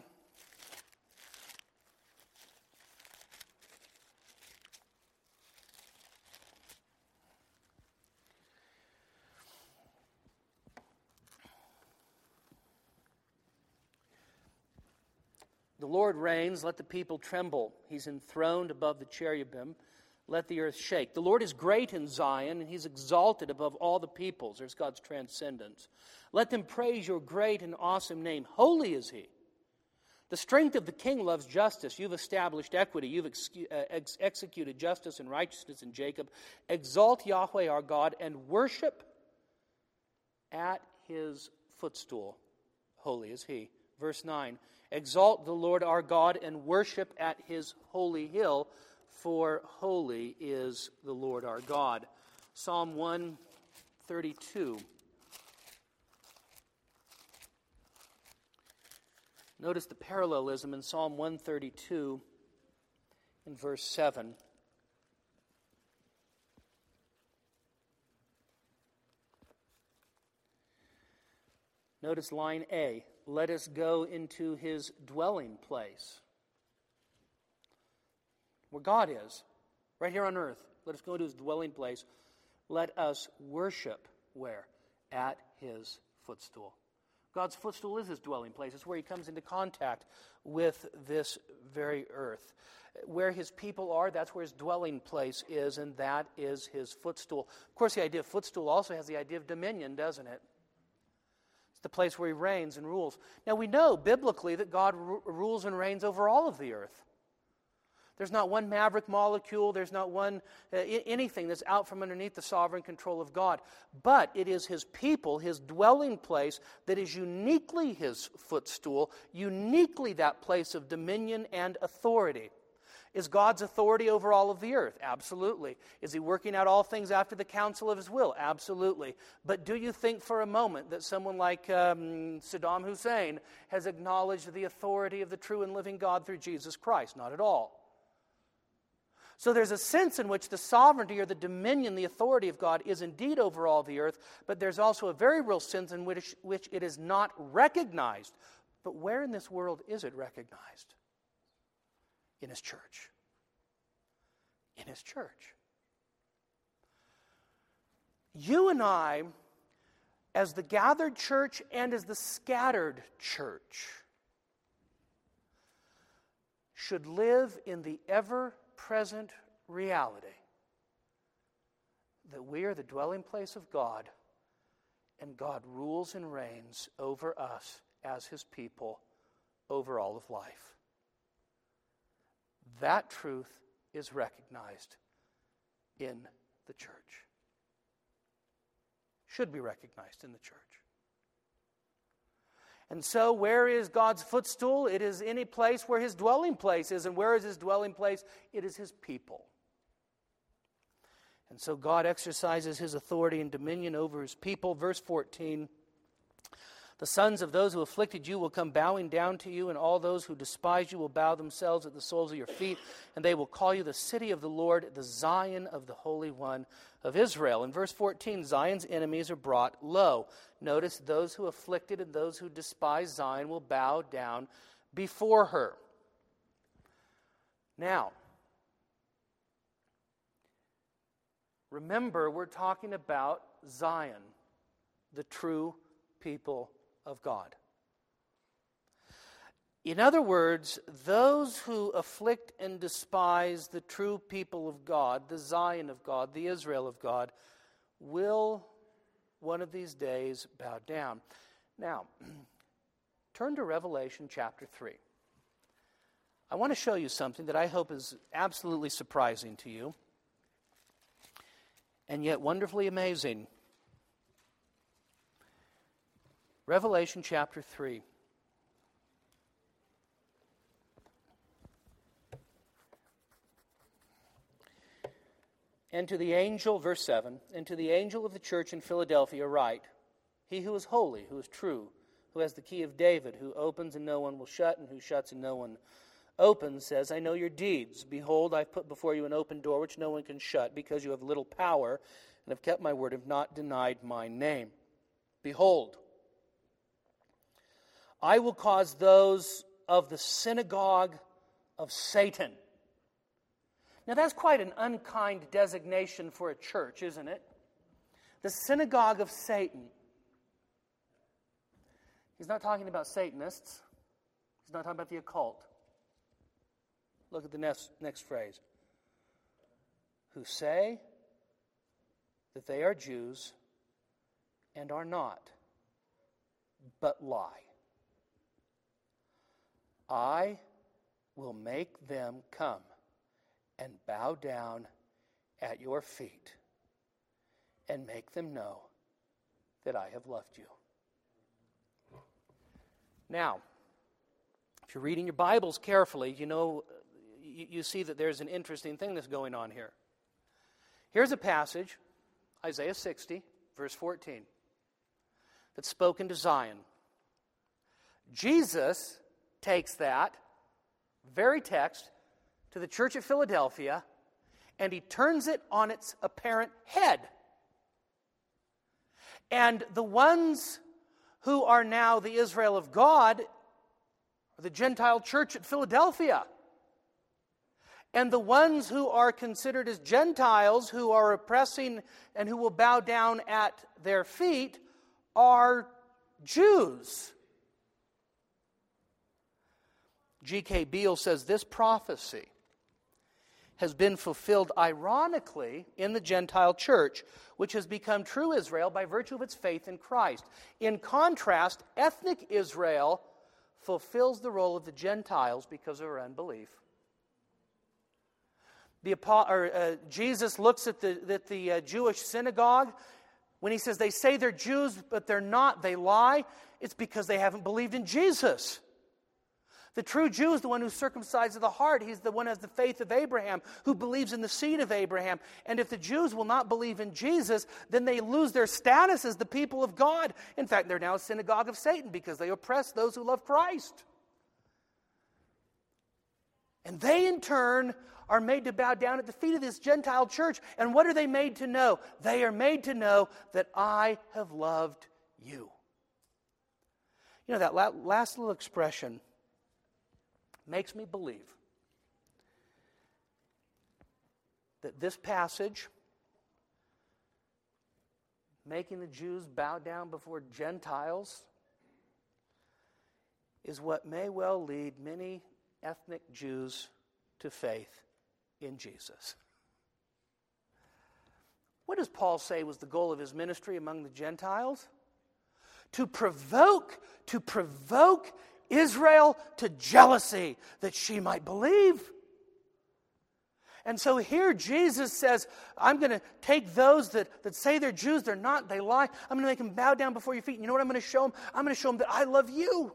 The Lord reigns, let the people tremble. He's enthroned above the cherubim. Let the earth shake. The Lord is great in Zion, and he's exalted above all the peoples. There's God's transcendence. Let them praise your great and awesome name. Holy is he. The strength of the king loves justice. You've established equity. You've executed justice and righteousness in Jacob. Exalt Yahweh our God and worship at his footstool. Holy is he. Verse 9. Exalt the Lord our God and worship at his holy hill, for holy is the Lord our God. Psalm 132. Notice the parallelism in Psalm 132 in verse 7. Notice line A. Let us go into his dwelling place. Where God is, right here on earth. Let us go into his dwelling place. Let us worship where? At his footstool. God's footstool is his dwelling place. It's where he comes into contact with this very earth. Where his people are, that's where his dwelling place is, and that is his footstool. Of course, the idea of footstool also has the idea of dominion, doesn't it? It's the place where he reigns and rules. Now, we know biblically that God rules and reigns over all of the earth. There's not one maverick molecule, there's not one anything that's out from underneath the sovereign control of God. But it is his people, his dwelling place, that is uniquely his footstool, uniquely that place of dominion and authority. Is God's authority over all of the earth? Absolutely. Is he working out all things after the counsel of his will? Absolutely. But do you think for a moment that someone like Saddam Hussein has acknowledged the authority of the true and living God through Jesus Christ? Not at all. So there's a sense in which the sovereignty or the dominion, the authority of God is indeed over all the earth, but there's also a very real sense in which it is not recognized. But where in this world is it recognized? In his church. In his church. You and I, as the gathered church and as the scattered church, should live in the ever-present reality that we are the dwelling place of God, and God rules and reigns over us as his people over all of life. That truth is recognized in the church. Should be recognized in the church. And so, where is God's footstool? It is any place where his dwelling place is. And where is his dwelling place? It is his people. And so God exercises his authority and dominion over his people. Verse 14, the sons of those who afflicted you will come bowing down to you, and all those who despise you will bow themselves at the soles of your feet, and they will call you the city of the Lord, the Zion of the Holy One of Israel. In verse 14, Zion's enemies are brought low. Notice those who afflicted and those who despise Zion will bow down before her. Now, remember, we're talking about Zion, the true people of God. In other words, those who afflict and despise the true people of God, the Zion of God, the Israel of God, will one of these days bow down. Now, turn to Revelation chapter 3. I want to show you something that I hope is absolutely surprising to you, and yet wonderfully amazing. Revelation chapter 3. And to the angel, verse 7, and to the angel of the church in Philadelphia write, he who is holy, who is true, who has the key of David, who opens and no one will shut, and who shuts and no one opens, says, I know your deeds. Behold, I've put before you an open door which no one can shut, because you have little power, and have kept my word, have not denied my name. Behold, I will cause those of the synagogue of Satan. Now that's quite an unkind designation for a church, isn't it? The synagogue of Satan. He's not talking about Satanists. He's not talking about the occult. Look at the next phrase. Who say that they are Jews and are not, but lie. I will make them come and bow down at your feet and make them know that I have loved you. Now, if you're reading your Bibles carefully, you see that there's an interesting thing that's going on here. Here's a passage, Isaiah 60, verse 14, that's spoken to Zion. Jesus takes that very text to the church at Philadelphia, and he turns it on its apparent head. And the ones who are now the Israel of God are the Gentile church at Philadelphia. And the ones who are considered as Gentiles, who are oppressing and who will bow down at their feet, are Jews. G.K. Beale says this prophecy has been fulfilled ironically in the Gentile church, which has become true Israel by virtue of its faith in Christ. In contrast, ethnic Israel fulfills the role of the Gentiles because of her unbelief. Jesus looks at the Jewish synagogue when he says they say they're Jews, but they're not, they lie. It's because they haven't believed in Jesus. The true Jew is the one who's circumcised of the heart. He's the one who has the faith of Abraham, who believes in the seed of Abraham. And if the Jews will not believe in Jesus, then they lose their status as the people of God. In fact, they're now a synagogue of Satan because they oppress those who love Christ. And they, in turn, are made to bow down at the feet of this Gentile church. And what are they made to know? They are made to know that I have loved you. You know, that last little expression makes me believe that this passage, making the Jews bow down before Gentiles, is what may well lead many ethnic Jews to faith in Jesus. What does Paul say was the goal of his ministry among the Gentiles? To provoke Israel to jealousy, that she might believe. And so here Jesus says, I'm going to take those that say they're Jews, they're not, they lie. I'm going to make them bow down before your feet. And you know what I'm going to show them? I'm going to show them that I love you.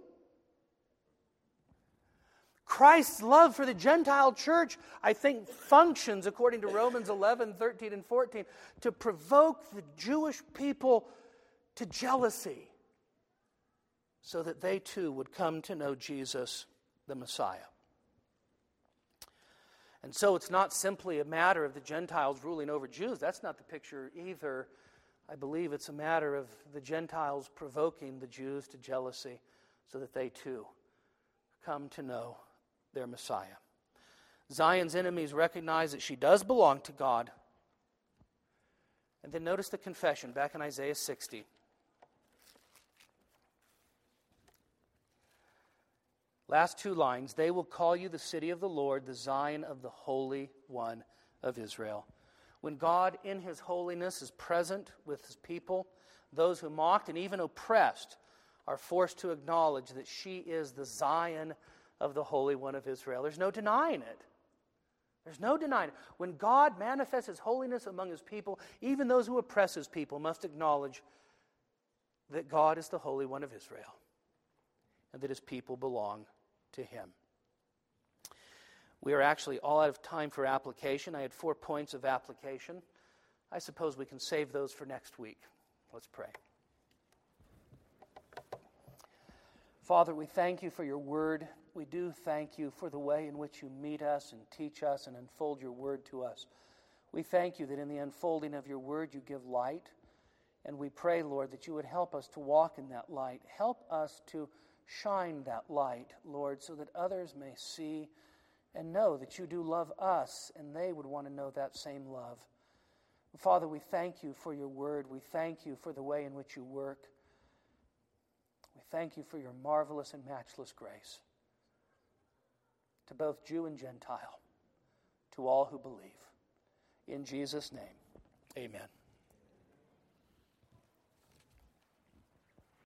Christ's love for the Gentile church, I think, functions, according to Romans 11, 13, and 14, to provoke the Jewish people to jealousy, so that they too would come to know Jesus, the Messiah. And so it's not simply a matter of the Gentiles ruling over Jews. That's not the picture either. I believe it's a matter of the Gentiles provoking the Jews to jealousy so that they too come to know their Messiah. Zion's enemies recognize that she does belong to God. And then notice the confession back in Isaiah 60. Last two lines, they will call you the city of the Lord, the Zion of the Holy One of Israel. When God in His holiness is present with His people, those who mocked and even oppressed are forced to acknowledge that she is the Zion of the Holy One of Israel. There's no denying it. There's no denying it. When God manifests His holiness among His people, even those who oppress His people must acknowledge that God is the Holy One of Israel and that His people belong to Him. We are actually all out of time for application. I had 4 points of application. I suppose we can save those for next week. Let's pray. Father, we thank you for your word. We do thank you for the way in which you meet us and teach us and unfold your word to us. We thank you that in the unfolding of your word you give light. And we pray, Lord, that you would help us to walk in that light. Help us to shine that light, Lord, so that others may see and know that you do love us, and they would want to know that same love. Father, we thank you for your word. We thank you for the way in which you work. We thank you for your marvelous and matchless grace to both Jew and Gentile, to all who believe. In Jesus' name, amen.